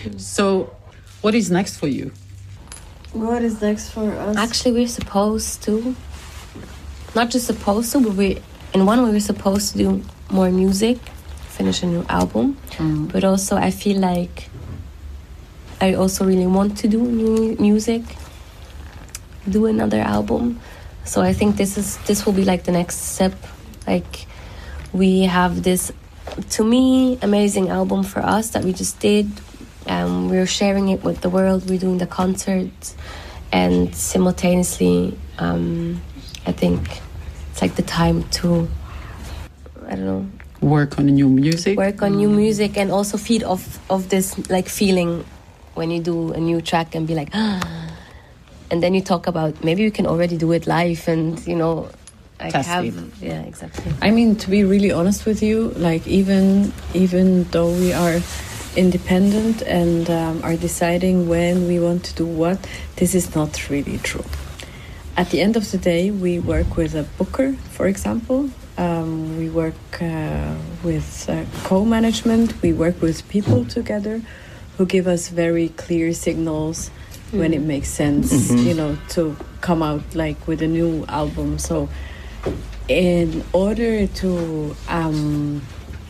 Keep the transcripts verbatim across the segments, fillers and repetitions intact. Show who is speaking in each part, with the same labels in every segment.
Speaker 1: So, what is next for you?
Speaker 2: What is next for us?
Speaker 3: Actually, we're supposed to, not just supposed to, but we, in one way, we're supposed to do more music, finish a new album.
Speaker 1: Mm.
Speaker 3: But also, I feel like I also really want to do new music, do another album. So I think this is this will be like the next step. Like, we have this, to me, amazing album for us that we just did. Um, we're sharing it with the world. We're doing the concerts, and simultaneously, um, I think it's like the time to, I don't know,
Speaker 1: work on new music.
Speaker 3: Work on new music, and also feed off of this like feeling when you do a new track and be like, ah, and then you talk about maybe you can already do it live, and you know, like
Speaker 1: Test
Speaker 3: have
Speaker 1: it.
Speaker 3: yeah, exactly.
Speaker 2: I mean, to be really honest with you, like even even though we are independent and um, are deciding when we want to do what, this is not really true. At the end of the day, we work with a booker, for example. Um, we work uh, with uh, co-management. We work with people together who give us very clear signals mm. when it makes sense, mm-hmm. you know, to come out like with a new album. So in order to um,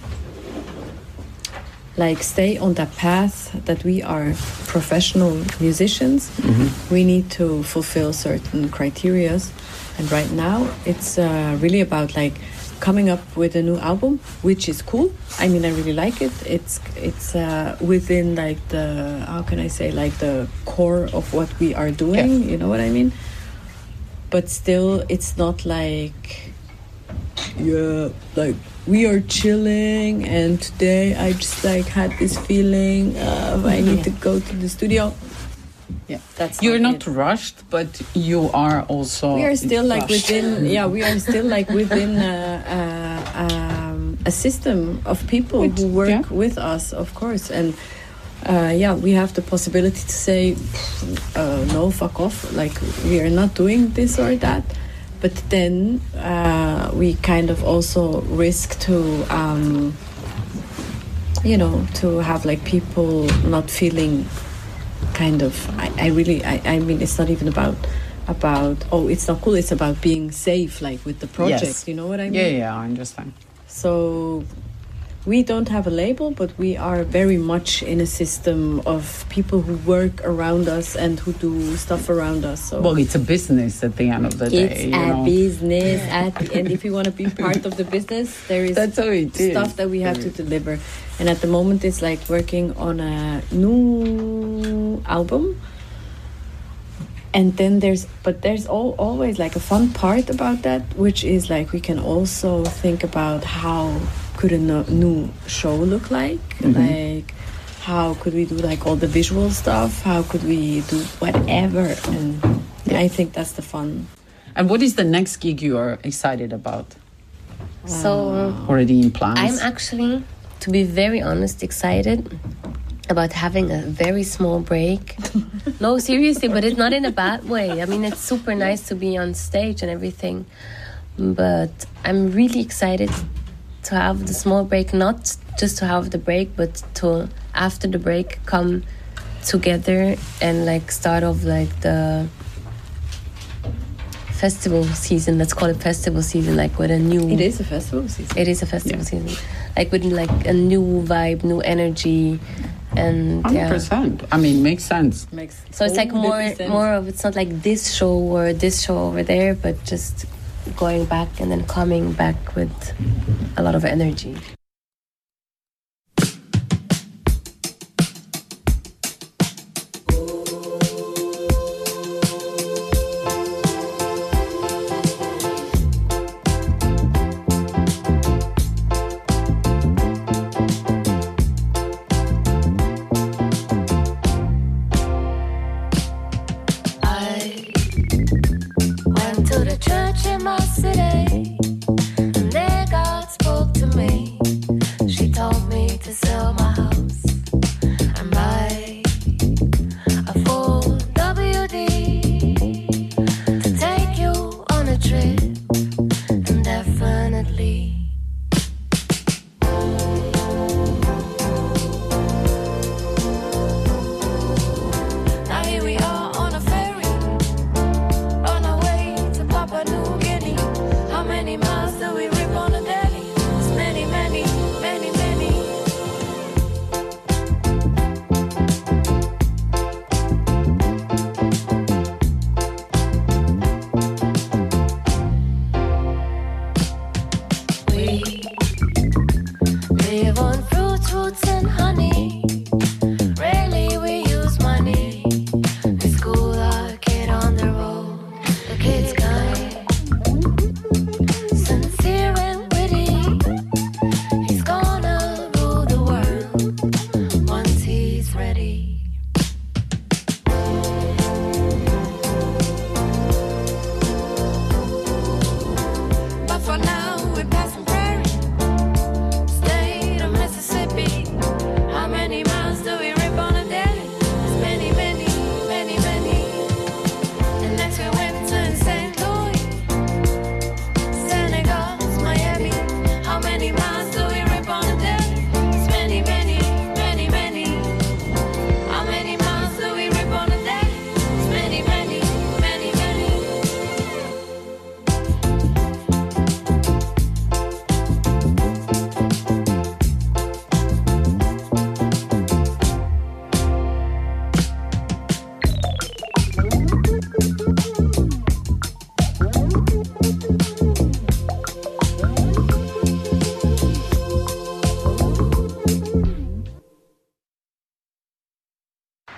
Speaker 2: like stay on that path that we are professional musicians, mm-hmm. we need to fulfill certain criteria. And right now it's uh, really about like coming up with a new album, which is cool. I mean, I really like it. It's it's uh, within like the, how can I say, like the core of what we are doing, yeah. You know what I mean? But still, it's not like, yeah, like we are chilling and today I just like had this feeling of I need to go to the studio.
Speaker 1: Yeah,
Speaker 2: that's
Speaker 1: you're
Speaker 2: not,
Speaker 1: not rushed, but you are also.
Speaker 2: We are still like
Speaker 1: rushed.
Speaker 2: within. Yeah, we are still like within a, a, um, a system of people
Speaker 1: Which,
Speaker 2: who work
Speaker 1: yeah.
Speaker 2: with us, of course, and uh, yeah, we have the possibility to say uh, no, fuck off. Like we are not doing this or that, but then uh, we kind of also risk to. Um, you know, to have like people not feeling. Kind of, I, I really, I, I mean, it's not even about, about, oh, it's not cool. It's about being safe, like with the project.
Speaker 1: Yes.
Speaker 2: You know what I mean?
Speaker 1: Yeah, yeah, I understand.
Speaker 2: So, we don't have a label, but we are very much in a system of people who work around us and who do stuff around us. So
Speaker 1: well, it's a business at the end of the day.
Speaker 2: It's
Speaker 1: you
Speaker 2: a
Speaker 1: know?
Speaker 2: business at the end. If you want to be part of the business, there is
Speaker 1: That's how it is.
Speaker 2: stuff that we have to deliver. And at the moment, it's like working on a new album. And then there's, but there's all, always like a fun part about that, which is like we can also think about how could a no, new show look like? Mm-hmm. Like, how could we do like all the visual stuff? How could we do whatever? And yeah. I think that's the fun.
Speaker 1: And what is the next gig you are excited about?
Speaker 3: So
Speaker 1: already in plans?
Speaker 3: I'm actually, to be very honest, excited about having a very small break. No, seriously, but it's not in a bad way. I mean, it's super nice to be on stage and everything, but I'm really excited to have the small break, not just to have the break, but to, after the break, come together and like start off like the festival season. Let's call it festival season, like with a new...
Speaker 2: It is a festival season.
Speaker 3: It is a festival
Speaker 1: yeah.
Speaker 3: season. Like with like a new vibe, new energy, and
Speaker 1: one hundred percent.
Speaker 3: Yeah.
Speaker 1: I mean, makes sense.
Speaker 2: Makes
Speaker 3: so it's like more,
Speaker 2: sense.
Speaker 3: more of, it's not like this show or this show over there, but just going back and then coming back with a lot of energy.
Speaker 4: To the church in my city, and there God spoke to me.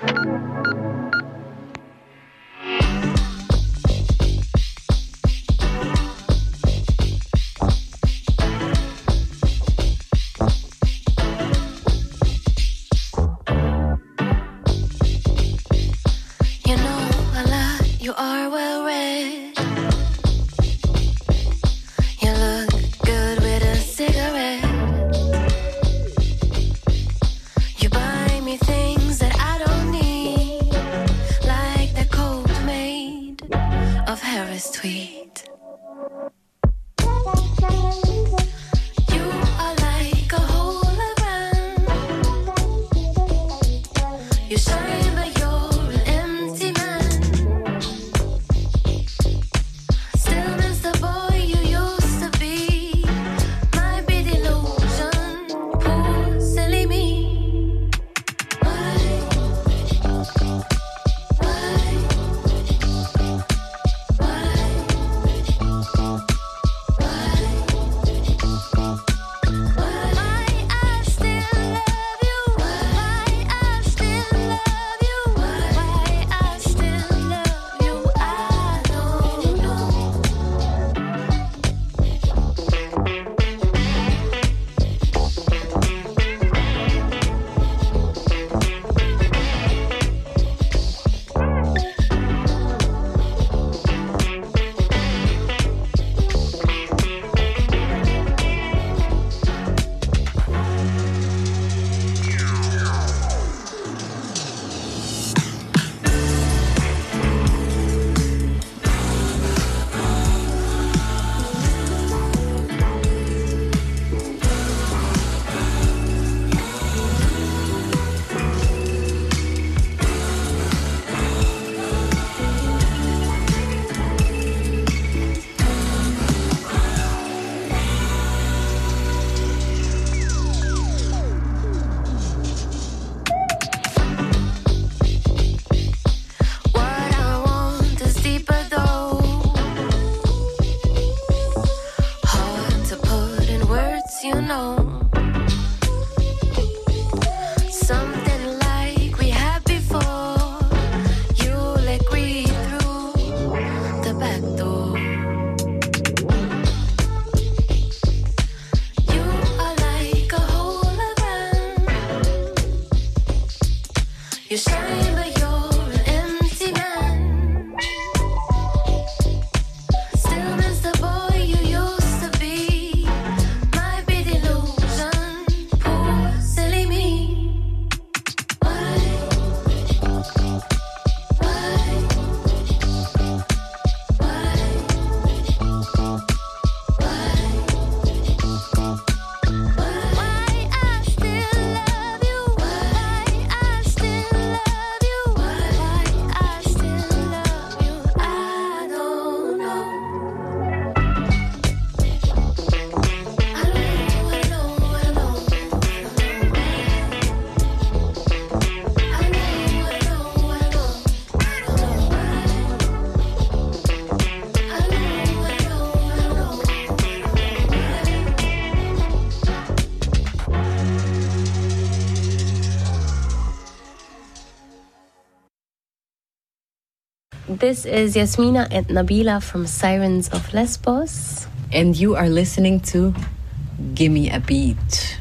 Speaker 3: This is Yasmina and Nabila from Sirens of Lesbos.
Speaker 2: And you are listening to Gimme a Beat.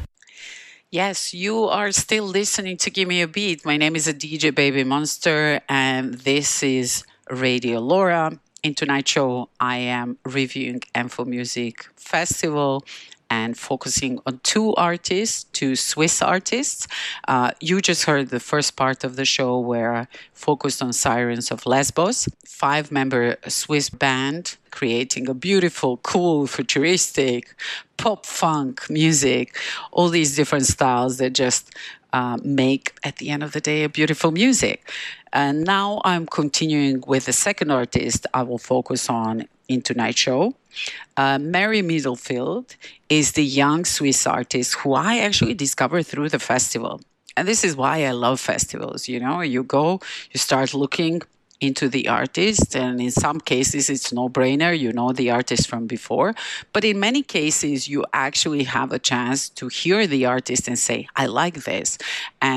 Speaker 1: Yes, you are still listening to Gimme a Beat. My name is a D J Baby Monster, and this is Radio Laura. In tonight's show, I am reviewing Enfo Music Festival and focusing on two artists, two Swiss artists. Uh, you just heard the first part of the show where I focused on Sirens of Lesbos, five-member Swiss band creating a beautiful, cool, futuristic, pop-funk music, all these different styles that just uh, make, at the end of the day, a beautiful music. And now I'm continuing with the second artist I will focus on in tonight's show. Uh, Mary Middlefield is the young Swiss artist who I actually discovered through the festival. And this is why I love festivals. You know, you go, you start looking into the artist, and in some cases it's no-brainer, you know the artist from before. But in many cases, you actually have a chance to hear the artist and say, I like this. And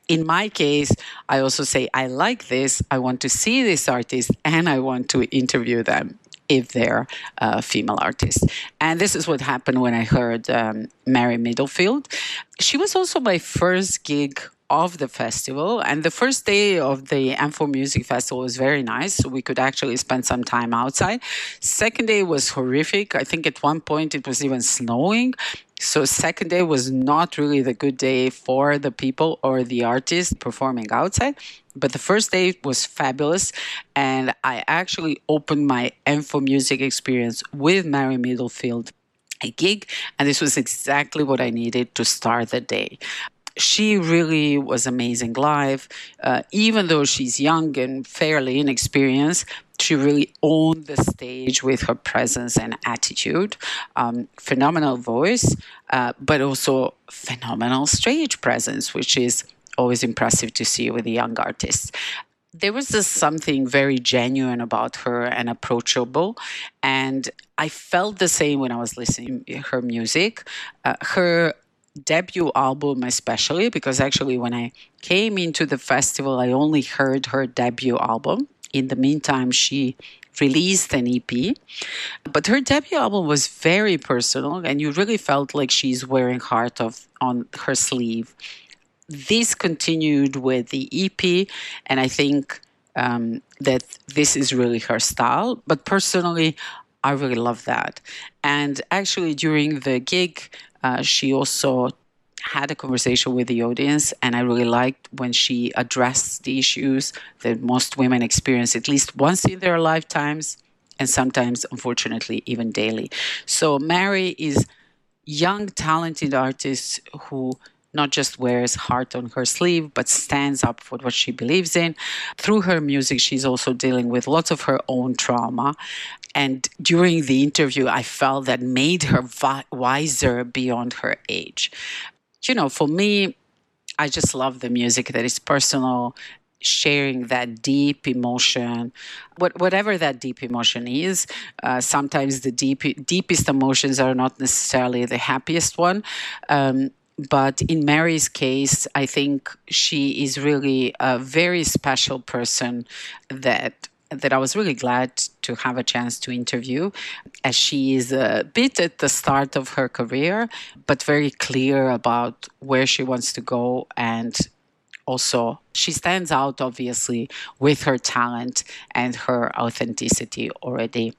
Speaker 1: in my case, I also say, I like this, I want to see this artist, and I want to interview them if they're uh, female artists. And this is what happened when I heard um, Mary Middlefield. She was also my first gig of the festival, and the first day of the Amphor Music Festival was very nice, so we could actually spend some time outside. Second day was horrific. I think at one point it was even snowing. So second day was not really the good day for the people or the artists performing outside. But the first day was fabulous. And I actually opened my Amphor Music experience with Mary Middlefield, a gig. And this was exactly what I needed to start the day. She really was amazing live. Uh, even though she's young and fairly inexperienced, she really owned the stage with her presence and attitude. Um, phenomenal voice, uh, but also phenomenal stage presence, which is always impressive to see with a young artist. There was just something very genuine about her and approachable. And I felt the same when I was listening to her music. Uh, her debut album especially, because actually when I came into the festival, I only heard her debut album. In the meantime, she released an E P. But her debut album was very personal, and you really felt like she's wearing heart of on her sleeve. This continued with the E P, and I think um, that this is really her style. But personally, I really love that. And actually, during the gig, uh, she also had a conversation with the audience, and I really liked when she addressed the issues that most women experience at least once in their lifetimes, and sometimes, unfortunately, even daily. So Mary is young, talented artist who not just wears heart on her sleeve, but stands up for what she believes in. Through her music, she's also dealing with lots of her own trauma. And during the interview, I felt that made her vi- wiser beyond her age. You know, for me, I just love the music that is personal, sharing that deep emotion, what, whatever that deep emotion is. Uh, sometimes the deep, deepest emotions are not necessarily the happiest one. Um, but in Mary's case, I think she is really a very special person that that I was really glad to have a chance to interview, as she is a bit at the start of her career, but very clear about where she wants to go. And also, she stands out, obviously, with her talent and her authenticity already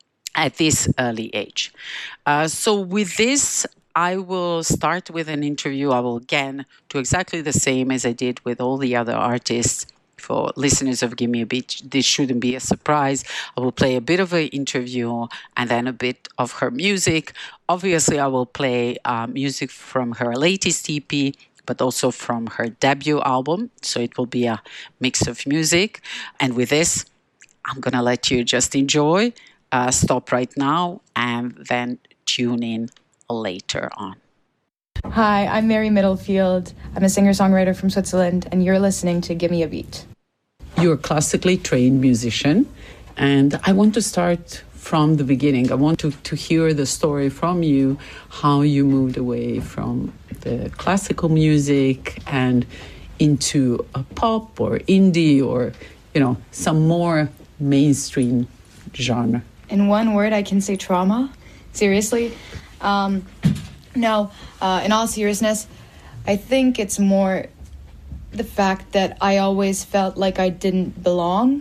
Speaker 1: at this early age. Uh, so with this, I will start with an interview. I will again do exactly the same as I did with all the other artists. For listeners of Give Me a Beat, this shouldn't be a surprise. I will play a bit of an interview and then a bit of her music. Obviously, I will play uh, music from her latest E P, but also from her debut album. So it will be a mix of music. And with this, I'm going to let you just enjoy, uh, stop right now, and then tune in later on.
Speaker 4: Hi, I'm Mary Middlefield. I'm a singer-songwriter from Switzerland, and you're listening to Give Me a Beat.
Speaker 1: You're a classically trained musician, and I want to start from the beginning. I want to, to hear the story from you, how you moved away from the classical music and into a pop or indie or, you know, some more mainstream genre.
Speaker 4: In one word, I can say trauma. Seriously. Um... No, uh, in all seriousness, I think it's more the fact that I always felt like I didn't belong.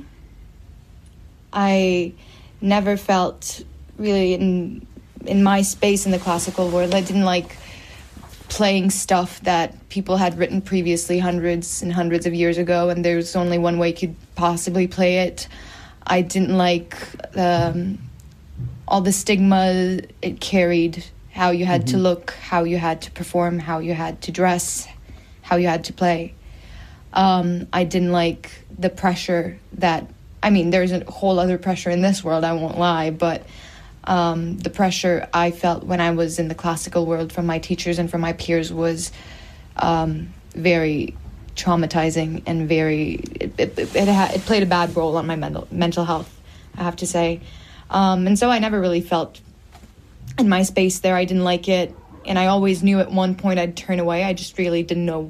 Speaker 4: I never felt really in in my space in the classical world. I didn't like playing stuff that people had written previously hundreds and hundreds of years ago, and there's only one way you could possibly play it. I didn't like um, all the stigma it carried. How you had mm-hmm. to look, how you had to perform, how you had to dress, how you had to play. Um, I didn't like the pressure that, I mean, there's a whole other pressure in this world, I won't lie, but um, the pressure I felt when I was in the classical world from my teachers and from my peers was um, very traumatizing and very, it, it, it, it, ha- it played a bad role on my mental, mental health, I have to say. Um, and so I never really felt in my space there. I didn't like it, and I always knew at one point I'd turn away. I just really didn't know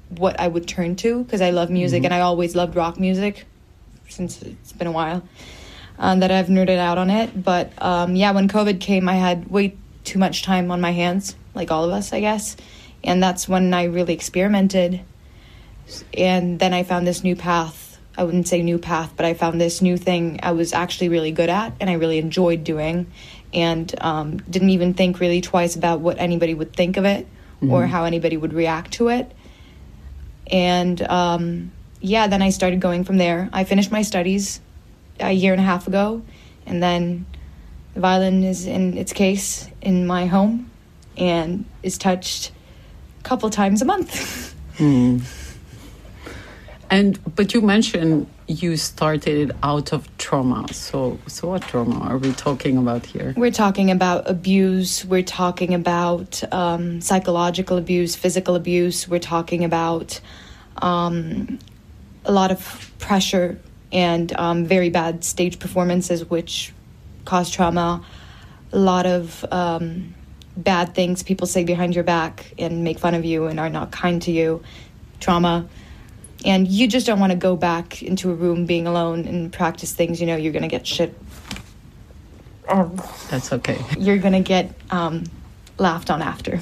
Speaker 4: what I would turn to, because I love music, mm-hmm. and I always loved rock music since it's been a while um, that I've nerded out on it. But um, yeah, when COVID came, I had way too much time on my hands, like all of us, I guess. And that's when I really experimented. And then I found this new path. I wouldn't say new path, but I found this new thing I was actually really good at and I really enjoyed doing, and um, didn't even think really twice about what anybody would think of it, mm-hmm. or how anybody would react to it. And um, yeah, then I started going from there. I finished my studies a year and a half ago, and then the violin is in its case in my home and is touched a couple times a month.
Speaker 1: mm. And but you mentioned you started out of trauma. So so what trauma are we talking about here?
Speaker 4: We're talking about abuse. We're talking about um, psychological abuse, physical abuse. We're talking about um, a lot of pressure and um, very bad stage performances, which cause trauma. A lot of um, bad things people say behind your back and make fun of you and are not kind to you. Trauma. And you just don't want to go back into a room being alone and practice things. You know, you're going to get shit. Um,
Speaker 1: That's okay.
Speaker 4: You're going to get um, laughed on after.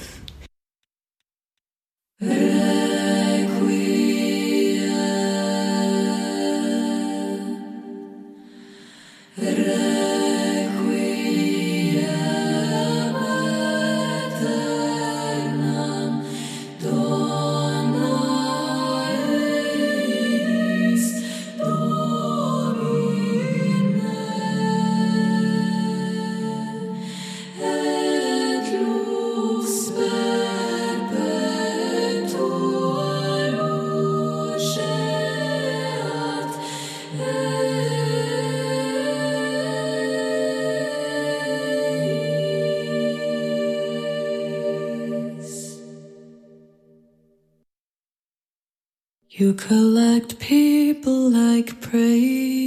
Speaker 5: You collect people like prey.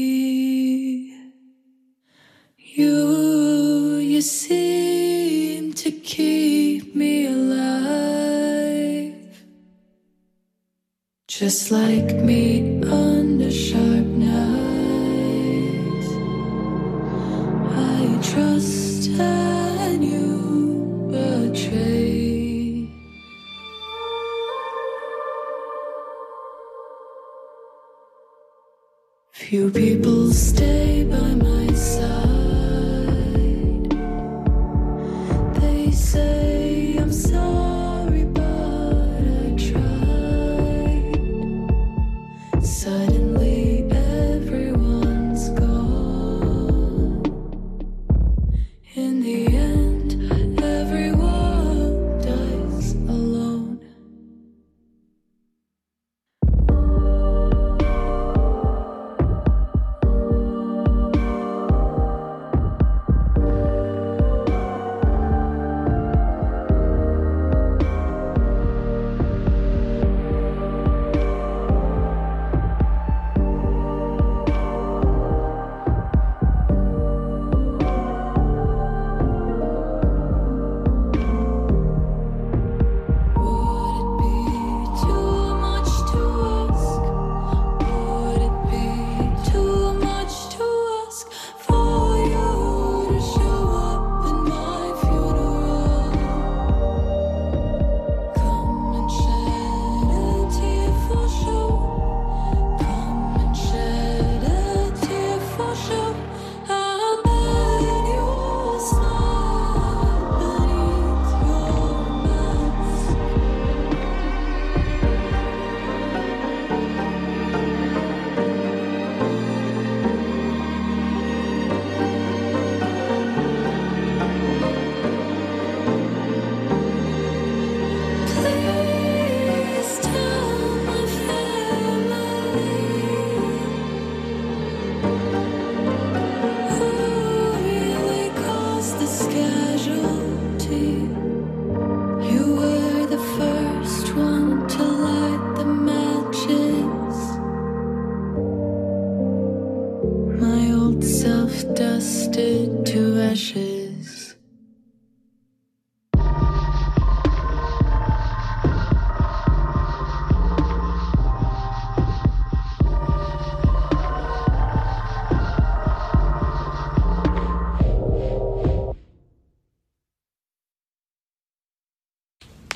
Speaker 5: You, you seem to keep me alive, just like meat under sharp knives. I trust and you betray. Few people stay by my side. They say I'm sorry, but I tried. Suddenly everyone's gone. In the end, everyone dies alone. Dusted to ashes.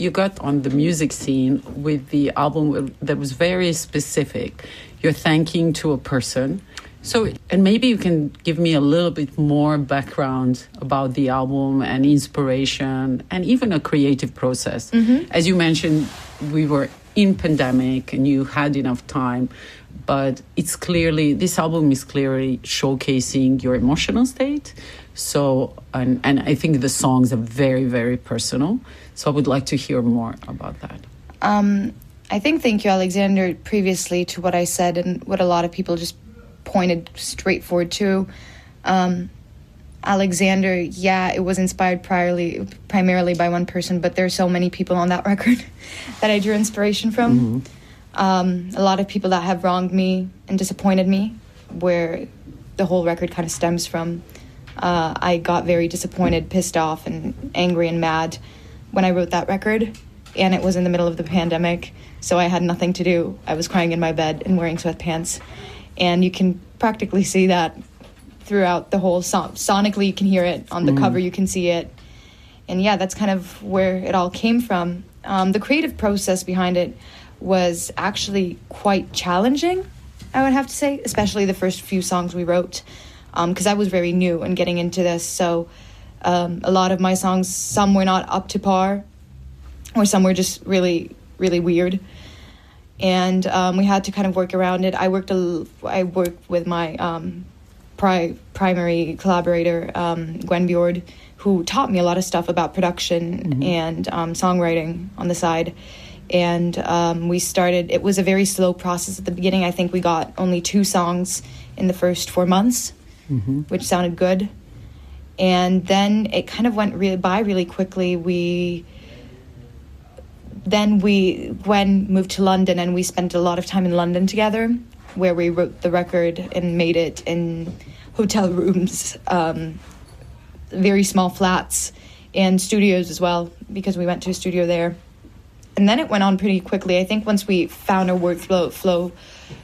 Speaker 1: you got on the music scene with the album that was very specific. You're thanking to a person. So, and maybe you can give me a little bit more background about the album and inspiration and even a creative process. Mm-hmm. As you mentioned, we were in pandemic and you had enough time, but it's clearly, this album is clearly showcasing your emotional state. So, and, and I think the songs are very, very personal. So I would like to hear more about that.
Speaker 4: Um, I think, thank you, Alexander, previously to what I said and what a lot of people just pointed straightforward to. Um, Alexander, yeah, it was inspired primarily, primarily by one person, but there are so many people on that record that I drew inspiration from. Mm-hmm. Um, a lot of people that have wronged me and disappointed me, where the whole record kind of stems from. Uh, I got very disappointed, pissed off, and angry and mad when I wrote that record, and it was in the middle of the pandemic, so I had nothing to do. I was crying in my bed and wearing sweatpants, and you can practically see that throughout the whole song. Sonically, you can hear it. On the mm. cover, you can see it. And yeah, that's kind of where it all came from. Um, the creative process behind it was actually quite challenging, I would have to say, especially the first few songs we wrote, because um, I was very new and getting into this. So um, a lot of my songs, some were not up to par, or some were just really, really weird. And um, we had to kind of work around it. I worked a, I worked with my um, pri- primary collaborator, um, Gwen Bjord, who taught me a lot of stuff about production mm-hmm. and um, songwriting on the side. And um, we started, it was a very slow process at the beginning. I think we got only two songs in the first four months, mm-hmm. which sounded good. And then it kind of went really by really quickly. We... Then we, Gwen moved to London, and we spent a lot of time in London together, where we wrote the record and made it in hotel rooms, um, very small flats, and studios as well, because we went to a studio there. And then it went on pretty quickly. I think once we found our workflow flow